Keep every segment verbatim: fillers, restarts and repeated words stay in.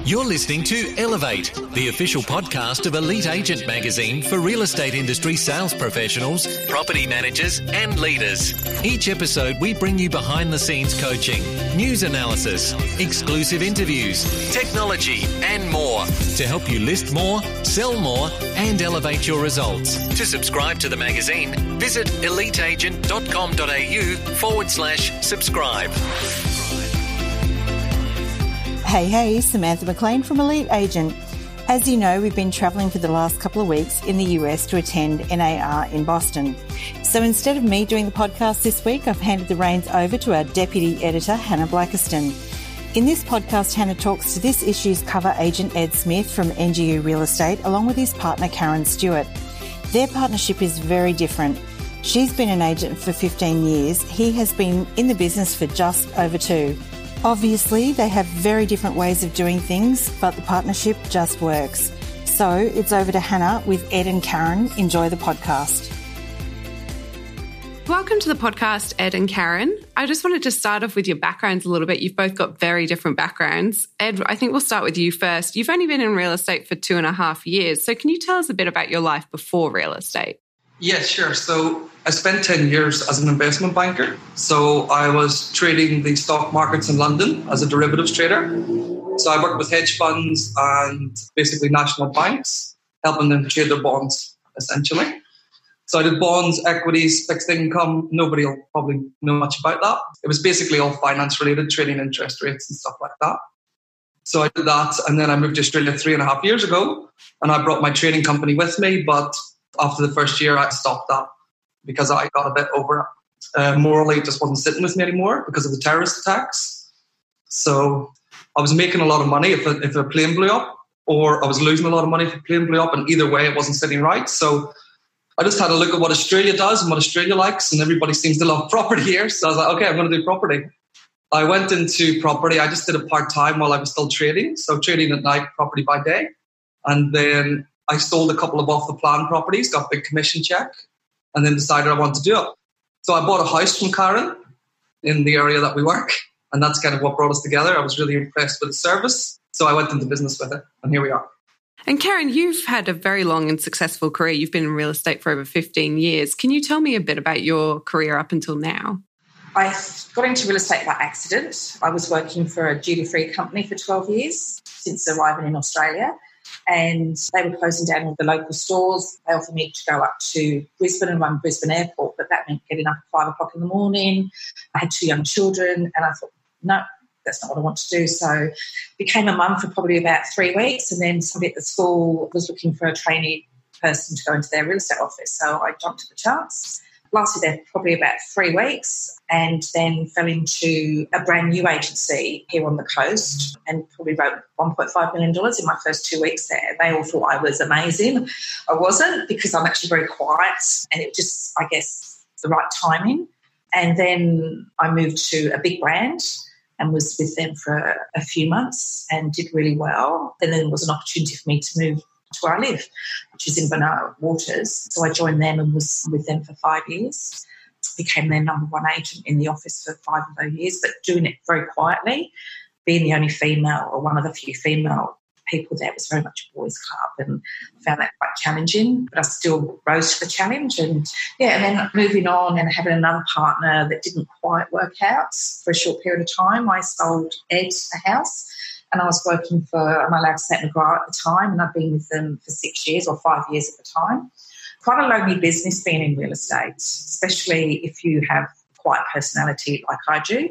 You're listening to Elevate, the official podcast of Elite Agent Magazine for real estate industry sales professionals, property managers and leaders. Each episode we bring you behind the scenes coaching, news analysis, exclusive interviews, technology and more to help you list more, sell more and elevate your results. To subscribe to the magazine, visit eliteagent.com.au forward slash subscribe. Hey, hey, Samantha McLean from Elite Agent. As you know, we've been travelling for the last couple of weeks in the U S to attend N A R in Boston. So instead of me doing the podcast this week, I've handed the reins over to our Deputy Editor, Hannah Blackiston. In this podcast, Hannah talks to this issue's cover agent, Ed Smith from N G U Real Estate, along with his partner, Karen Stewart. Their partnership is very different. She's been an agent for fifteen years. He has been in the business for just over two. Obviously, they have very different ways of doing things, but the partnership just works. So it's over to Hannah with Ed and Karen. Enjoy the podcast. Welcome to the podcast, Ed and Karen. I just wanted to start off with your backgrounds a little bit. You've both got very different backgrounds. Ed, I think we'll start with you first. You've only been in real estate for two and a half years. So can you tell us a bit about your life before real estate? Yeah, sure. So I spent ten years as an investment banker. So I was trading the stock markets in London as a derivatives trader. So I worked with hedge funds and basically national banks, helping them trade their bonds, essentially. So I did bonds, equities, fixed income. Nobody will probably know much about that. It was basically all finance related, trading interest rates and stuff like that. So I did that. And then I moved to Australia three and a half years ago. And I brought my trading company with me. But after the first year, I stopped that because I got a bit over it. Uh, morally, it just wasn't sitting with me anymore because of the terrorist attacks. So I was making a lot of money if a, if a plane blew up, or I was losing a lot of money if a plane blew up. And either way, it wasn't sitting right. So I just had a look at what Australia does and what Australia likes. And everybody seems to love property here. So I was like, okay, I'm going to do property. I went into property. I just did it part-time while I was still trading. So trading at night, property by day. And then I sold a couple of off-the-plan properties, got a big commission check, and then decided I wanted to do it. So I bought a house from Karen in the area that we work, and that's kind of what brought us together. I was really impressed with the service, so I went into business with it, and here we are. And Karen, you've had a very long and successful career. You've been in real estate for over fifteen years. Can you tell me a bit about your career up until now? I got into real estate by accident. I was working for a duty-free company for twelve years since arriving in Australia. And they were closing down all the local stores. They offered me to go up to Brisbane and run Brisbane Airport, but that meant getting up at five o'clock in the morning. I had two young children, and I thought, no, that's not what I want to do. So became a mum for probably about three weeks, and then somebody at the school was looking for a trainee person to go into their real estate office. So I jumped at the chance. Lasted there probably about three weeks and then fell into a brand new agency here on the coast and probably wrote one point five million dollars in my first two weeks there. They all thought I was amazing. I wasn't, because I'm actually very quiet, and it just, I guess, the right timing. And then I moved to a big brand and was with them for a few months and did really well. Then there was an opportunity for me to move to where I live, which is in Banana Waters. So I joined them and was with them for five years. Became their number one agent in the office for five of those years, but doing it very quietly. Being the only female, or one of the few female people there, was very much a boys' club, and found that quite challenging. But I still rose to the challenge, and yeah, and then moving on and having another partner that didn't quite work out for a short period of time. I sold Ed a house. And I was working for, I'm allowed to say McGrath at the time, and I've been with them for six years or five years at the time. Quite a lonely business being in real estate, especially if you have a quiet personality like I do.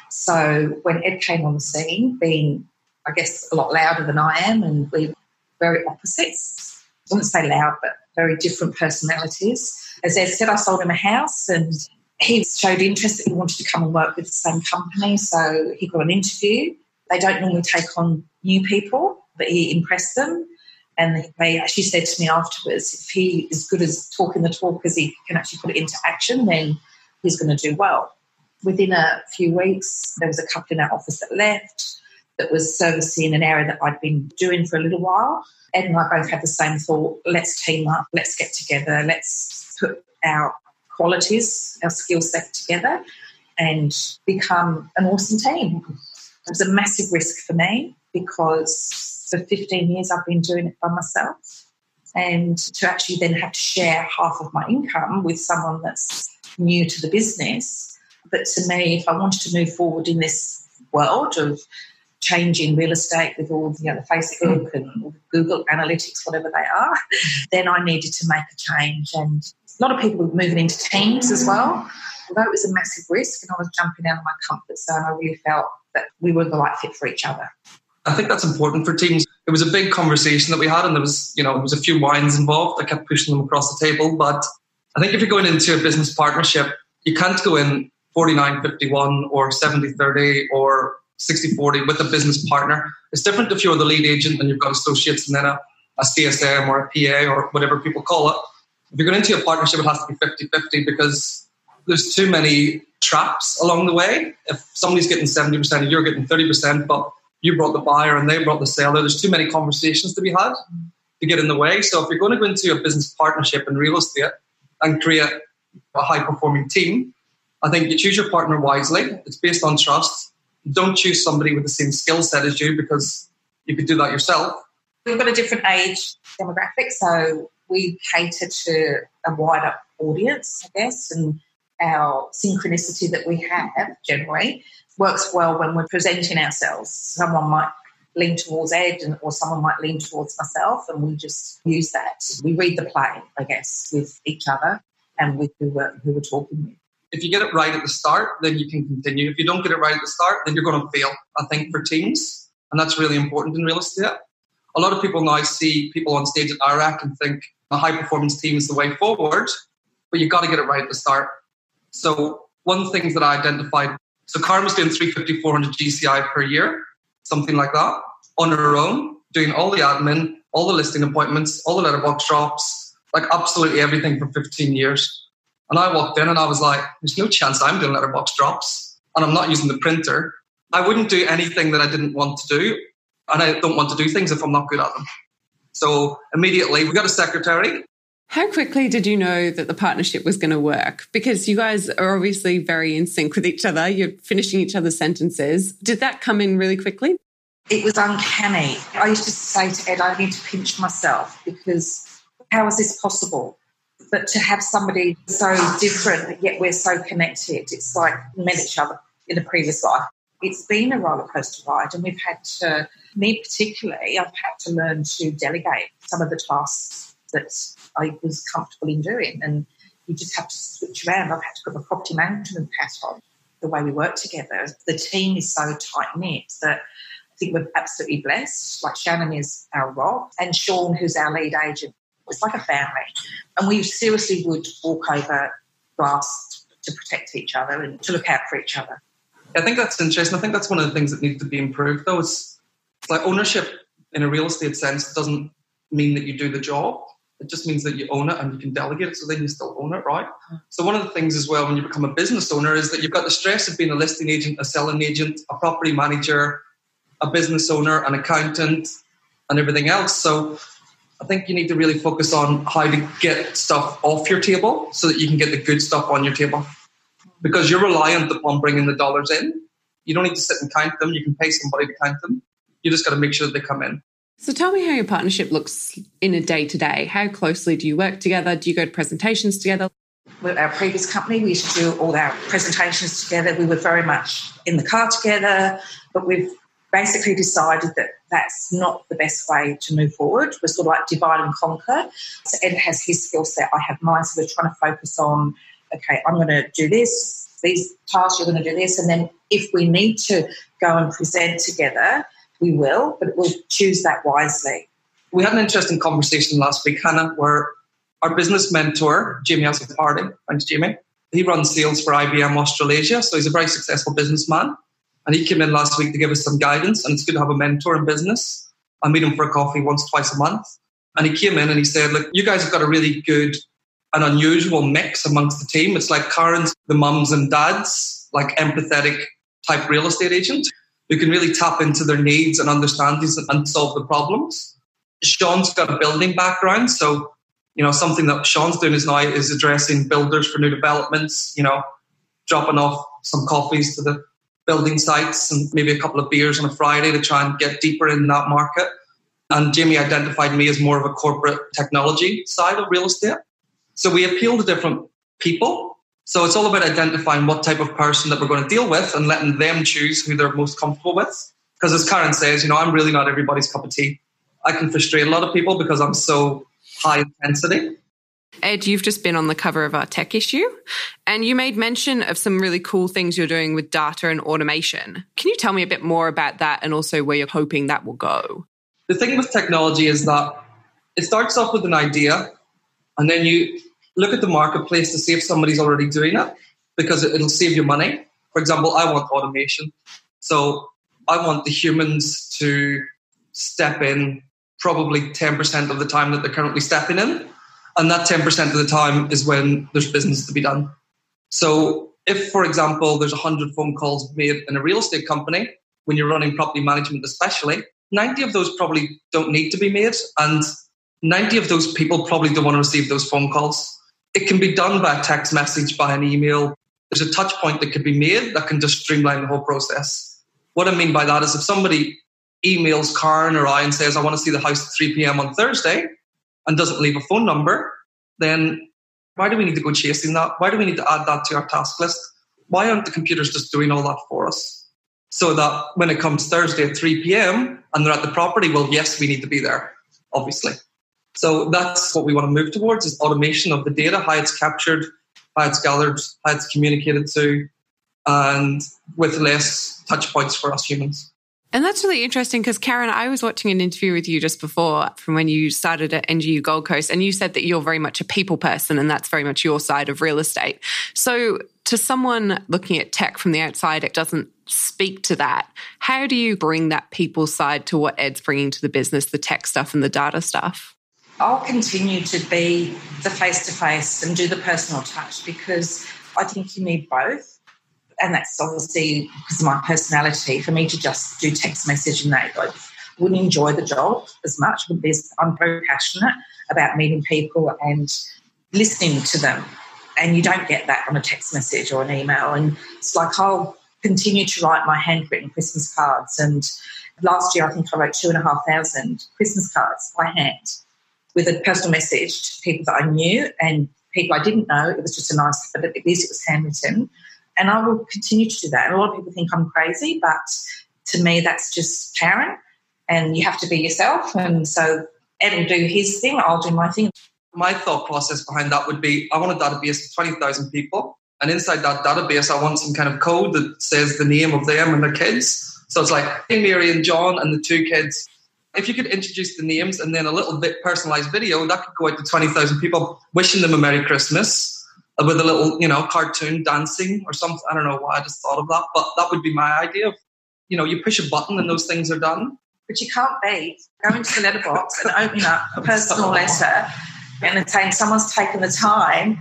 So when Ed came on the scene, being, I guess, a lot louder than I am, and we're very opposites. I wouldn't say loud, but very different personalities. As Ed said, I sold him a house, and he showed interest that he wanted to come and work with the same company. So he got an interview. They don't normally take on new people, but he impressed them. And they actually said to me afterwards, if he is good as talking the talk as he can actually put it into action, then he's going to do well. Within a few weeks, there was a couple in our office that left, that was servicing an area that I'd been doing for a little while. Ed and I both had the same thought, let's team up, let's get together, let's put our qualities, our skill set together and become an awesome team. It was a massive risk for me because for fifteen years I've been doing it by myself. And to actually then have to share half of my income with someone that's new to the business. But to me, if I wanted to move forward in this world of changing real estate with all the, you know, the Facebook and Google Analytics, whatever they are, then I needed to make a change. And a lot of people were moving into teams as well. Although it was a massive risk and I was jumping out of my comfort zone, I really felt that we were the right fit for each other. I think that's important for teams. It was a big conversation that we had, and there was, you know, there was a few wines involved. I kept pushing them across the table. But I think if you're going into a business partnership, you can't go in forty-nine fifty-one or seventy thirty or sixty forty with a business partner. It's different if you're the lead agent and you've got associates and then a, a C S M or a P A or whatever people call it. If you're going into a partnership, it has to be fifty fifty because there's too many traps along the way. If somebody's getting seventy percent and you're getting thirty percent, but you brought the buyer and they brought the seller, there's too many conversations to be had to get in the way. So if you're going to go into a business partnership in real estate and create a high-performing team, I think you choose your partner wisely. It's based on trust. Don't choose somebody with the same skill set as you because you could do that yourself. We've got a different age demographic, so we cater to a wider audience, I guess, and our synchronicity that we have generally works well when we're presenting ourselves. Someone might lean towards Ed and, or someone might lean towards myself, and we just use that. We read the play, I guess, with each other and with who we're, who we're talking with. If you get it right at the start, then you can continue. If you don't get it right at the start, then you're going to fail, I think, for teams. And that's really important in real estate. A lot of people now see people on stage at I R A C and think a high-performance team is the way forward, but you've got to get it right at the start. So one of the things that I identified, so Karen was doing three fifty, four hundred G C I per year, something like that, on her own, doing all the admin, all the listing appointments, all the letterbox drops, like absolutely everything for fifteen years. And I walked in and I was like, there's no chance I'm doing letterbox drops and I'm not using the printer. I wouldn't do anything that I didn't want to do, and I don't want to do things if I'm not good at them. So immediately we got a secretary. How quickly did you know that the partnership was going to work? Because you guys are obviously very in sync with each other. You're finishing each other's sentences. Did that come in really quickly? It was uncanny. I used to say to Ed, I need to pinch myself because how is this possible? But to have somebody so different, yet we're so connected, it's like we met each other in a previous life. It's been a roller coaster ride, and we've had to, me particularly, I've had to learn to delegate some of the tasks that I was comfortable in doing, and you just have to switch around. I've had to put my property management hat on. The way we work together, the team is so tight-knit that I think we're absolutely blessed. Like Shannon is our rock, and Sean, who's our lead agent, it's like a family. And we seriously would walk over glass to protect each other and to look out for each other. I think that's interesting. I think that's one of the things that needs to be improved, though. It's, it's like ownership in a real estate sense doesn't mean that you do the job. It just means that you own it and you can delegate it, so then you still own it, right? So one of the things as well when you become a business owner is that you've got the stress of being a listing agent, a selling agent, a property manager, a business owner, an accountant, and everything else. So I think you need to really focus on how to get stuff off your table so that you can get the good stuff on your table. Because you're reliant upon bringing the dollars in. You don't need to sit and count them. You can pay somebody to count them. You just got to make sure that they come in. So tell me how your partnership looks in a day-to-day. How closely do you work together? Do you go to presentations together? With our previous company, we used to do all our presentations together. We were very much in the car together, but we've basically decided that that's not the best way to move forward. We're sort of like divide and conquer. So Ed has his skill set, I have mine, so we're trying to focus on, okay, I'm going to do this, these tasks, you're going to do this, and then if we need to go and present together, we will, but we'll choose that wisely. We had an interesting conversation last week, Hannah, where our business mentor, Jamie Harding, thanks Jamie, he runs sales for I B M Australasia, so he's a very successful businessman. And he came in last week to give us some guidance, and it's good to have a mentor in business. I meet him for a coffee once, twice a month. And he came in and he said, look, you guys have got a really good and unusual mix amongst the team. It's like Karen's the mums and dads, like empathetic type real estate agent who can really tap into their needs and understand these and solve the problems. Sean's got a building background, so you know something that Sean's doing is now is addressing builders for new developments. You know, dropping off some coffees to the building sites and maybe a couple of beers on a Friday to try and get deeper in that market. And Jamie identified me as more of a corporate technology side of real estate. So we appeal to different people. So it's all about identifying what type of person that we're going to deal with and letting them choose who they're most comfortable with. Because as Karen says, you know, I'm really not everybody's cup of tea. I can frustrate a lot of people because I'm so high intensity. Ed, you've just been on the cover of our tech issue and you made mention of some really cool things you're doing with data and automation. Can you tell me a bit more about that and also where you're hoping that will go? The thing with technology is that it starts off with an idea and then you look at the marketplace to see if somebody's already doing it because it'll save you money. For example, I want automation. So I want the humans to step in probably ten percent of the time that they're currently stepping in. And that ten percent of the time is when there's business to be done. So if, for example, there's one hundred phone calls made in a real estate company, when you're running property management especially, ninety of those probably don't need to be made. And ninety of those people probably don't want to receive those phone calls. It can be done by a text message, by an email. There's a touch point that could be made that can just streamline the whole process. What I mean by that is if somebody emails Karen or I and says, I want to see the house at three p.m. on Thursday and doesn't leave a phone number, then why do we need to go chasing that? Why do we need to add that to our task list? Why aren't the computers just doing all that for us? So that when it comes Thursday at three p.m. and they're at the property, well, yes, we need to be there, obviously. So that's what we want to move towards is automation of the data, how it's captured, how it's gathered, how it's communicated to, and with less touch points for us humans. And that's really interesting because, Karen, I was watching an interview with you just before from when you started at N G U Gold Coast, and you said that you're very much a people person and that's very much your side of real estate. So to someone looking at tech from the outside, it doesn't speak to that. How do you bring that people side to what Ed's bringing to the business, the tech stuff and the data stuff? I'll continue to be the face-to-face and do the personal touch because I think you need both. And that's obviously because of my personality. For me to just do text message and that, I wouldn't enjoy the job as much. I'm very passionate about meeting people and listening to them. And you don't get that on a text message or an email. And it's like I'll continue to write my handwritten Christmas cards. And last year, I think I wrote two and a half thousand Christmas cards by hand with a personal message to people that I knew and people I didn't know. It was just a nice, but at least it was handwritten. And I will continue to do that. And a lot of people think I'm crazy, but to me, that's just Karen. And you have to be yourself. And so Ed will do his thing, I'll do my thing. My thought process behind that would be I want a database of twenty thousand people. And inside that database, I want some kind of code that says the name of them and their kids. So it's like, hey, Mary and John and the two kids. If you could introduce the names and then a little bit personalised video, that could go out to twenty thousand people wishing them a Merry Christmas. With a little, you know, cartoon dancing or something. I don't know why I just thought of that, but that would be my idea of, you know, you push a button and those things are done. But you can't beat going to the letterbox and opening up a personal letter and then saying someone's taken the time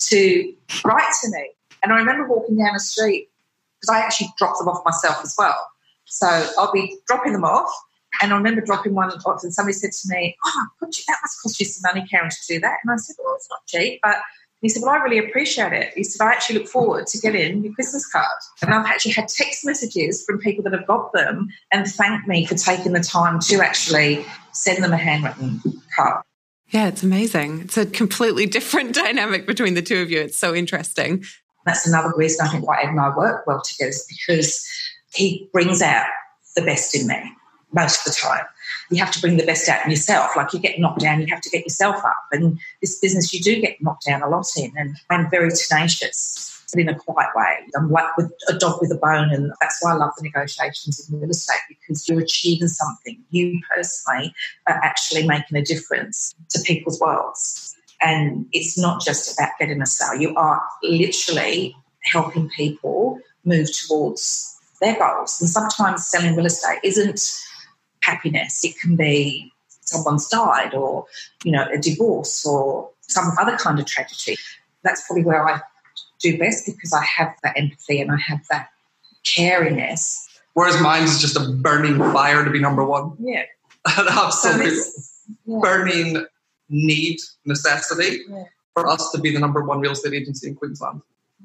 to write to me. And I remember walking down the street because I actually dropped them off myself as well. So I'll be dropping them off. And I remember dropping one off and somebody said to me, oh, that must cost you some money, Karen, to do that. And I said, well, it's not cheap, but he said, well, I really appreciate it. He said, I actually look forward to getting your Christmas card. And I've actually had text messages from people that have got them and thanked me for taking the time to actually send them a handwritten card. Yeah, it's amazing. It's a completely different dynamic between the two of you. It's so interesting. That's another reason I think why Ed and I work well together is because he brings out the best in me most of the time. You have to bring the best out in yourself. Like you get knocked down, you have to get yourself up. And this business, you do get knocked down a lot in. And I'm very tenacious, but in a quiet way. I'm like with a dog with a bone. And that's why I love the negotiations in real estate because you're achieving something. You personally are actually making a difference to people's worlds. And it's not just about getting a sale. You are literally helping people move towards their goals. And sometimes selling real estate isn't happiness. It can be someone's died or, you know, a divorce or some other kind of tragedy. That's probably where I do best because I have that empathy and I have that caringness. Whereas mine is just a burning fire to be number one. Yeah. An absolute so yeah. burning need, necessity yeah. for us to be the number one real estate agency in Queensland.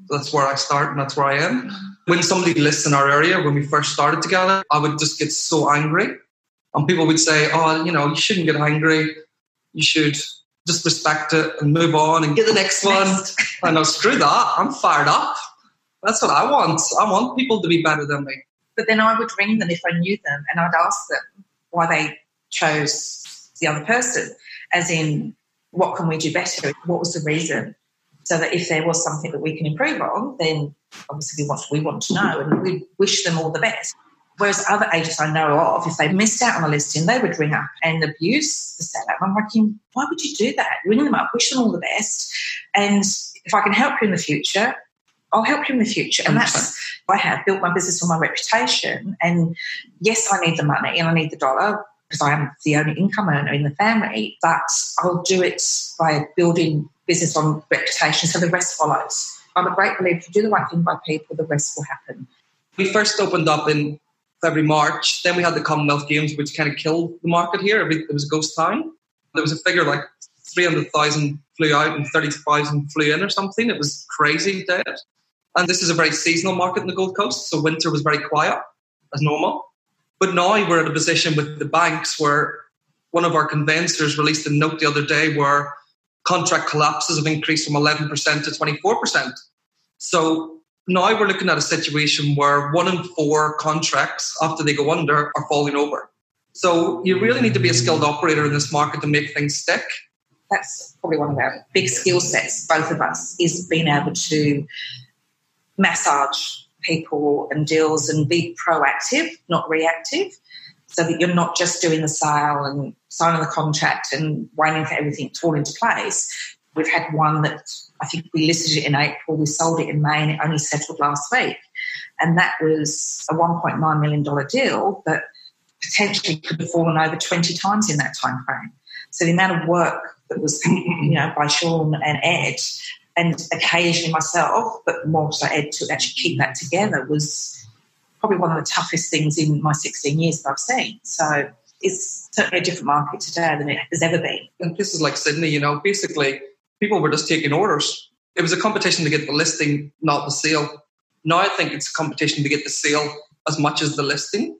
That's where I start and that's where I am. When somebody lists in our area, when we first started together, I would just get so angry. And people would say, oh, you know, you shouldn't get angry. You should just respect it and move on and get the next one. I know, screw that. I'm fired up. That's what I want. I want people to be better than me. But then I would ring them if I knew them and I'd ask them why they chose the other person, as in, what can we do better? What was the reason? So that if there was something that we can improve on, then obviously we want, we want to know and we wish them all the best. Whereas other agents I know of, if they missed out on a listing, they would ring up and abuse the seller. I'm like, why would you do that? Ring them up, wish them all the best. And if I can help you in the future, I'll help you in the future. And that's, I have built my business on my reputation. And yes, I need the money and I need the dollar because I am the only income earner in the family, but I'll do it by building business on reputation so the rest follows. I'm a great believer, if you do the right thing by people, the rest will happen. We first opened up in February, March. Then we had the Commonwealth Games, which kind of killed the market here. It was a ghost town. There was a figure like three hundred thousand flew out and thirty thousand flew in or something. It was crazy dead. And this is a very seasonal market in the Gold Coast, so winter was very quiet, as normal. But now we're at a position with the banks where one of our conveyancers released a note the other day where contract collapses have increased from eleven percent to twenty-four percent. So now we're looking at a situation where one in four contracts after they go under are falling over. So you really need to be a skilled operator in this market to make things stick. That's probably one of our big skill sets, both of us, is being able to massage people and deals and be proactive, not reactive, so that you're not just doing the sale and signing the contract and waiting for everything to fall into place. We've had one that I think we listed it in April, we sold it in May, and it only settled last week. And that was a one point nine million dollars deal that potentially could have fallen over twenty times in that time frame. So the amount of work that was, you know, by Sean and Ed, and occasionally myself, but more so Ed, to actually keep that together was probably one of the toughest things in my sixteen years that I've seen. So it's certainly a different market today than it has ever been. And this is like Sydney, you know, basically people were just taking orders. It was a competition to get the listing, not the sale. Now I think it's a competition to get the sale as much as the listing.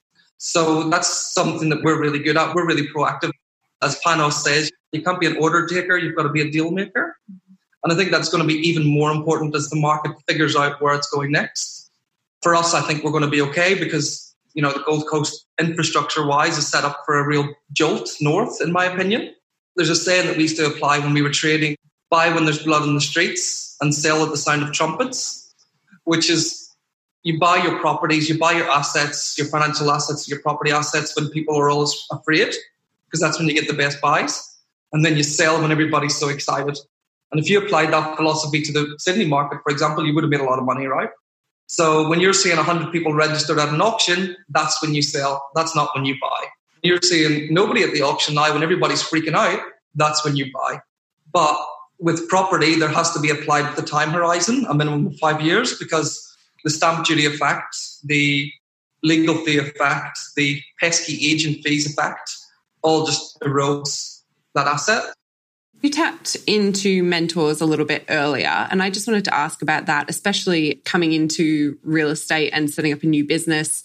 So that's something that we're really good at. We're really proactive. As Panos says, you can't be an order taker, you've got to be a deal maker. And I think that's going to be even more important as the market figures out where it's going next. For us, I think we're going to be okay because, you know, the Gold Coast infrastructure-wise is set up for a real jolt north, in my opinion. There's a saying that we used to apply when we were trading, buy when there's blood in the streets and sell at the sound of trumpets, which is you buy your properties, you buy your assets, your financial assets, your property assets when people are always afraid, because that's when you get the best buys. And then you sell when everybody's so excited. And if you applied that philosophy to the Sydney market, for example, you would have made a lot of money, right? So when you're seeing one hundred people registered at an auction, that's when you sell. That's not when you buy. You're seeing nobody at the auction now. When everybody's freaking out, that's when you buy. But with property, there has to be applied with the time horizon, a minimum of five years, because the stamp duty effect, the legal fee effect, the pesky agent fees effect, all just erodes that asset. You tapped into mentors a little bit earlier, and I just wanted to ask about that, especially coming into real estate and setting up a new business.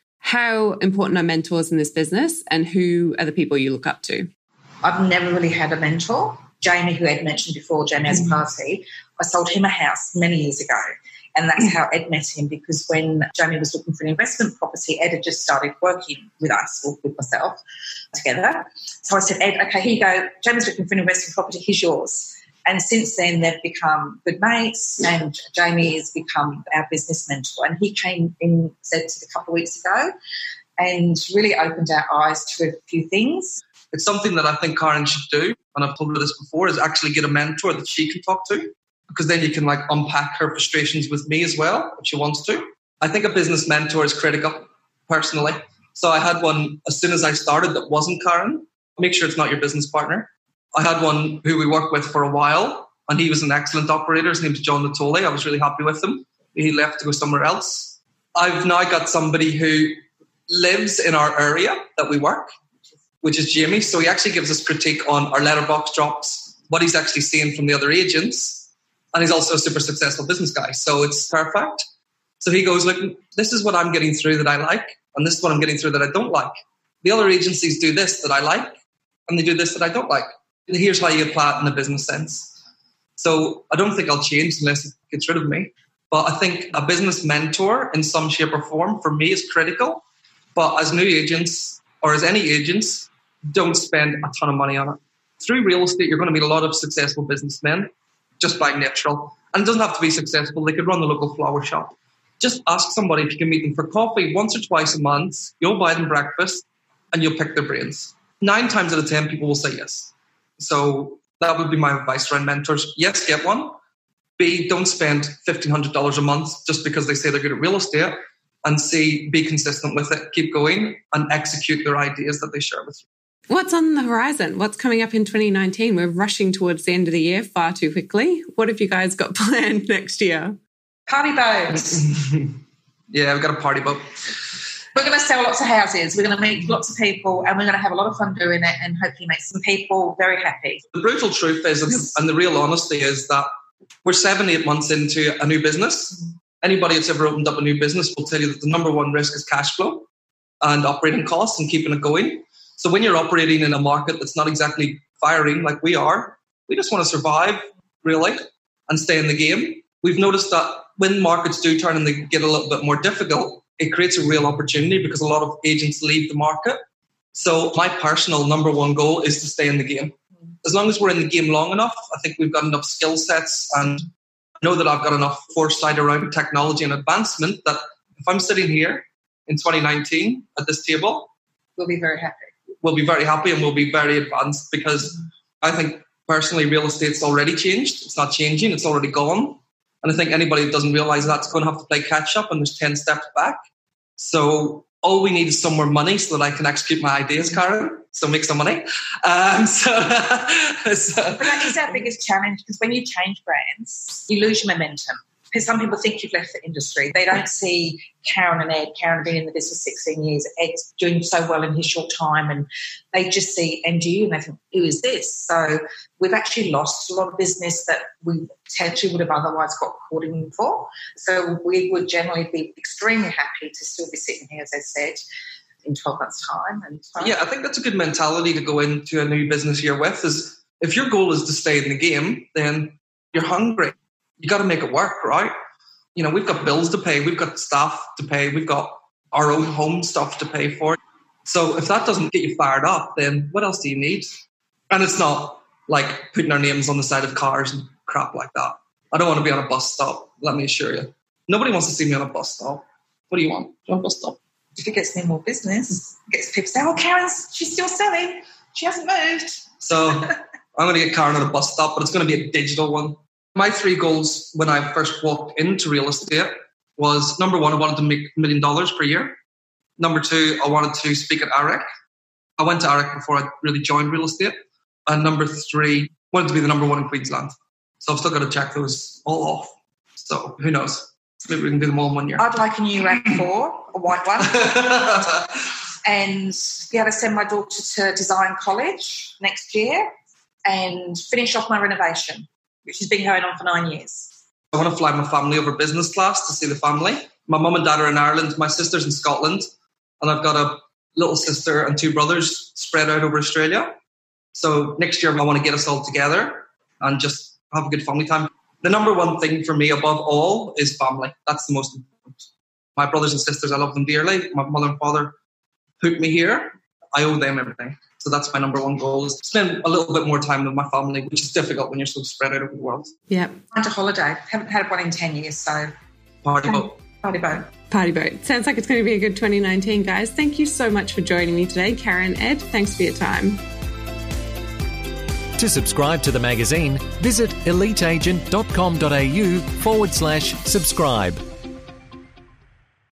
How important are mentors in this business, and who are the people you look up to? I've never really had a mentor. Jamie, who Ed mentioned before, Jamie as a party, I sold him a house many years ago. And that's how Ed met him, because when Jamie was looking for an investment property, Ed had just started working with us, or with myself, together. So I said, Ed, okay, here you go. Jamie's looking for an investment property, here's yours. And since then, they've become good mates, and Jamie has become our business mentor. And he came in, said a couple of weeks ago, and really opened our eyes to a few things. It's something that I think Karen should do, and I've told her this before, is actually get a mentor that she can talk to, because then you can like unpack her frustrations with me as well, if she wants to. I think a business mentor is critical, personally. So I had one as soon as I started that wasn't Karen. Make sure it's not your business partner. I had one who we worked with for a while, and he was an excellent operator. His name was John Natoli. I was really happy with him. He left to go somewhere else. I've now got somebody who lives in our area that we work, which is Jamie. So he actually gives us critique on our letterbox drops, what he's actually seeing from the other agents. And he's also a super successful business guy. So it's perfect. So he goes, look, this is what I'm getting through that I like. And this is what I'm getting through that I don't like. The other agencies do this that I like. And they do this that I don't like. And here's how you apply it in a business sense. So I don't think I'll change unless it gets rid of me. But I think a business mentor in some shape or form for me is critical. But as new agents or as any agents, don't spend a ton of money on it. Through real estate, you're going to meet a lot of successful businessmen just by natural. And it doesn't have to be successful. They could run the local flower shop. Just ask somebody if you can meet them for coffee once or twice a month. You'll buy them breakfast and you'll pick their brains. Nine times out of ten, people will say yes. So that would be my advice around mentors. Yes, get one. B, don't spend fifteen hundred dollars a month just because they say they're good at real estate. And C, be consistent with it. Keep going and execute their ideas that they share with you. What's on the horizon? What's coming up in twenty nineteen? We're rushing towards the end of the year far too quickly. What have you guys got planned next year? Party boats. Yeah, we've got a party boat. We're going to sell lots of houses. We're going to meet lots of people and we're going to have a lot of fun doing it and hopefully make some people very happy. The brutal truth is, and, and the real honesty is that we're seven, eight months into a new business. Anybody that's ever opened up a new business will tell you that the number one risk is cash flow and operating costs and keeping it going. So when you're operating in a market that's not exactly firing like we are, we just want to survive, really, and stay in the game. We've noticed that when markets do turn and they get a little bit more difficult, it creates a real opportunity because a lot of agents leave the market. So my personal number one goal is to stay in the game. As long as we're in the game long enough, I think we've got enough skill sets and I know that I've got enough foresight around technology and advancement that if I'm sitting here in twenty nineteen at this table, we'll be very happy. We'll be very happy and we'll be very advanced because I think personally real estate's already changed. It's not changing. It's already gone. And I think anybody that doesn't realise that's going to have to play catch up and there's ten steps back. So all we need is some more money so that I can execute my ideas, Karen. So make some money. Um, so, so. But that is our biggest challenge because when you change brands, you lose your momentum. Because some people think you've left the industry. They don't see Karen and Ed. Karen been in the business sixteen years. Ed's doing so well in his short time. And they just see M G U and they think, who is this? So we've actually lost a lot of business that we potentially would have otherwise got caught in for. So we would generally be extremely happy to still be sitting here, as I said, in twelve months' time. And so. Yeah, I think that's a good mentality to go into a new business year with is if your goal is to stay in the game, then you're hungry. You got to make it work, right? You know, we've got bills to pay. We've got staff to pay. We've got our own home stuff to pay for. So if that doesn't get you fired up, then what else do you need? And it's not like putting our names on the side of cars and crap like that. I don't want to be on a bus stop, let me assure you. Nobody wants to see me on a bus stop. What do you want? Do you want a bus stop? If it gets me more business, it gets people say, oh, Karen's, she's still selling. She hasn't moved. So I'm going to get Karen on a bus stop, but it's going to be a digital one. My three goals when I first walked into real estate was, number one, I wanted to make a million dollars per year. Number two, I wanted to speak at A R E C. I went to A R E C before I really joined real estate. And number three, I wanted to be the number one in Queensland. So I've still got to check those all off. So who knows? Maybe we can do them all in one year. I'd like a new RAV four, a white one. And be able to send my daughter to design college next year and finish off my renovation, which has been going on for nine years. I want to fly my family over business class to see the family. My mum and dad are in Ireland, my sister's in Scotland, and I've got a little sister and two brothers spread out over Australia. So next year I want to get us all together and just have a good family time. The number one thing for me above all is family. That's the most important. My brothers and sisters, I love them dearly. My mother and father put me here. I owe them everything. So that's my number one goal, is spend a little bit more time with my family, which is difficult when you're so spread out over the world. Yeah. Find a holiday. Haven't had one in ten years, so... Party boat. Party boat. Party boat. Sounds like it's going to be a good twenty nineteen, guys. Thank you so much for joining me today, Karen, Ed. Thanks for your time. To subscribe to the magazine, visit eliteagent.com.au forward slash subscribe.